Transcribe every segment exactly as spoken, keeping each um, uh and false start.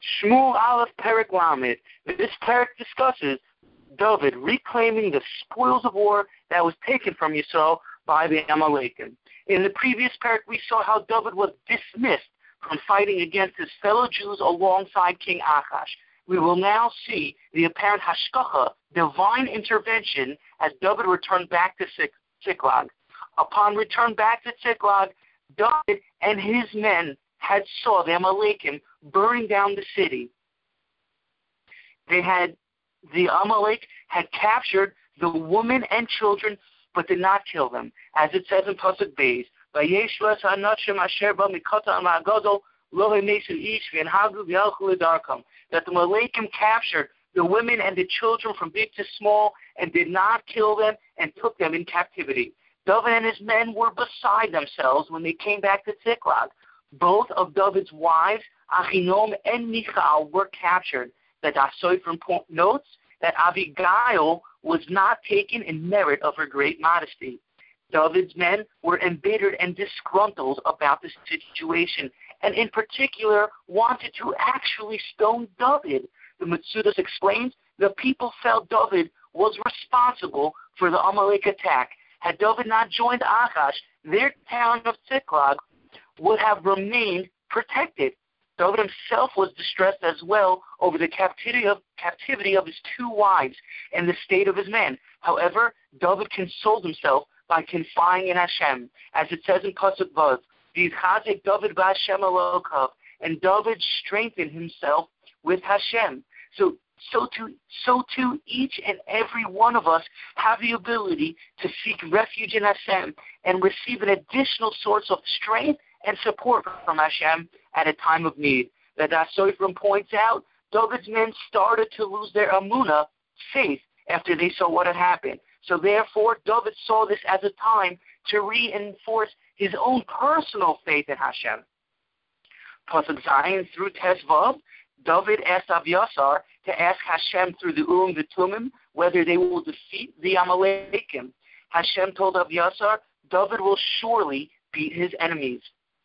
Shmuel Aleph Perek Lamed. This Perek discusses David reclaiming the spoils of war that was taken from Yisrael by the Amalekim. In the previous Perek, we saw how David was dismissed from fighting against his fellow Jews alongside King Achash. We will now see the apparent hashkacha, divine intervention, as David returned back to Ziklag. Upon return back to Ziklag, David and his men had saw the Amalekim burning down the city. They had, the Amalek had captured the women and children, but did not kill them, as it says in Pasuk Beis. That the Amalekim captured the women and the children from big to small and did not kill them and took them in captivity. David and his men were beside themselves when they came back to Ziklag. Both of David's wives, Achinom and Michal, were captured. The Dasoifrim notes that Abigail was not taken in merit of her great modesty. David's men were embittered and disgruntled about the situation, and in particular wanted to actually stone David. The Metzudos explains the people felt David was responsible for the Amalek attack. Had David not joined Achash, their town of Ziklag would have remained protected. David himself was distressed as well over the captivity of, captivity of his two wives and the state of his men. However, David consoled himself by confiding in Hashem, as it says in Pasuk Vav, "V'yichazek David b'Hashem Elokav," and David strengthened himself with Hashem. So, so too, so too, each and every one of us have the ability to seek refuge in Hashem and receive an additional source of strength and support from Hashem at a time of need. The Dasoifrim points out, David's men started to lose their amunah, faith, after they saw what had happened. So therefore, David saw this as a time to reinforce his own personal faith in Hashem. Pasuk Zayin through Tesvav, David asked Abiathar to ask Hashem through the Urim V'Tumim whether they will defeat the Amalekim. Hashem told Abiathar, David will surely beat his enemies.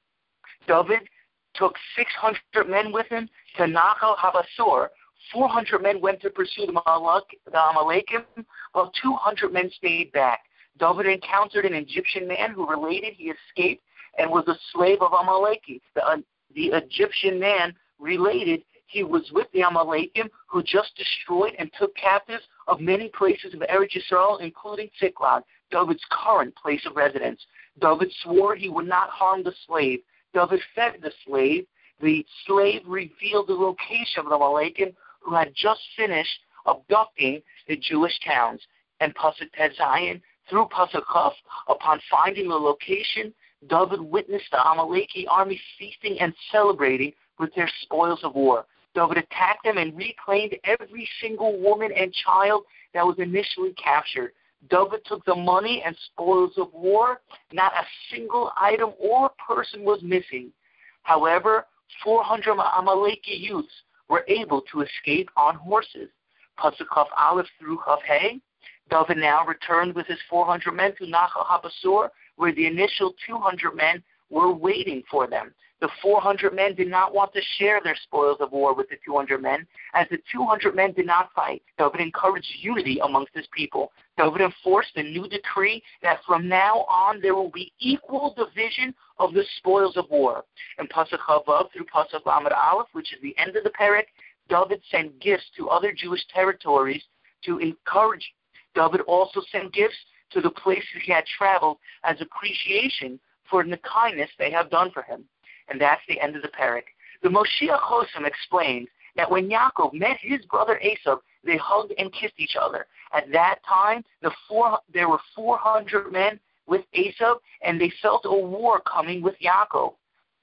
David took six hundred men with him to Nachal Habasor. four hundred men went to pursue the Amalekim, while two hundred men stayed back. David encountered an Egyptian man who related he escaped and was a slave of Amaleki. The, uh, the Egyptian man related he was with the Amalekim, who just destroyed and took captives of many places of Eretz Yisrael, including Ziklag, David's current place of residence. David swore he would not harm the slave. David fed the slave. The slave revealed the location of the Amalekim, who had just finished abducting the Jewish towns. And Pasuk Tezayin, through Pasuk Chaf, upon finding the location, David witnessed the Amaleki army feasting and celebrating with their spoils of war. David attacked them and reclaimed every single woman and child that was initially captured. David took the money and spoils of war. Not a single item or person was missing. However, four hundred Amaleki youths were able to escape on horses. Pasuk Chaf Aleph through Chaf Hey. David now returned with his four hundred men to Nachal Habasor, where the initial two hundred men were waiting for them. The four hundred men did not want to share their spoils of war with the two hundred men, as the two hundred men did not fight. David encouraged unity amongst his people. David enforced a new decree that from now on there will be equal division of the spoils of war. In Pasuk Chavav through Pasuk Lamed Aleph, which is the end of the Perek, David sent gifts to other Jewish territories to encourage. David also sent gifts to the places he had traveled as appreciation for the kindness they have done for him. And that's the end of the Perek. The Moshiach Chosim explains that when Yaakov met his brother Esav, they hugged and kissed each other. At that time, the four, there were four hundred men with Esav, and they felt a war coming with Yaakov.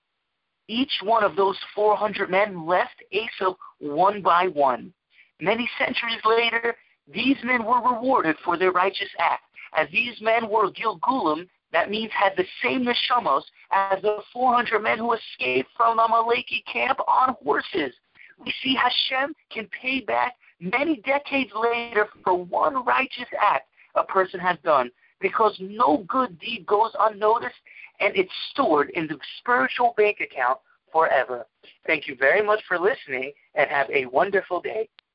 Each one of those four hundred men left Esav one by one. Many centuries later, these men were rewarded for their righteous act. As these men were Gilgulim, that means had the same neshamos as the four hundred men who escaped from the Amaleki camp on horses. We see Hashem can pay back many decades later for one righteous act a person has done, because no good deed goes unnoticed, and it's stored in the spiritual bank account forever. Thank you very much for listening, and have a wonderful day.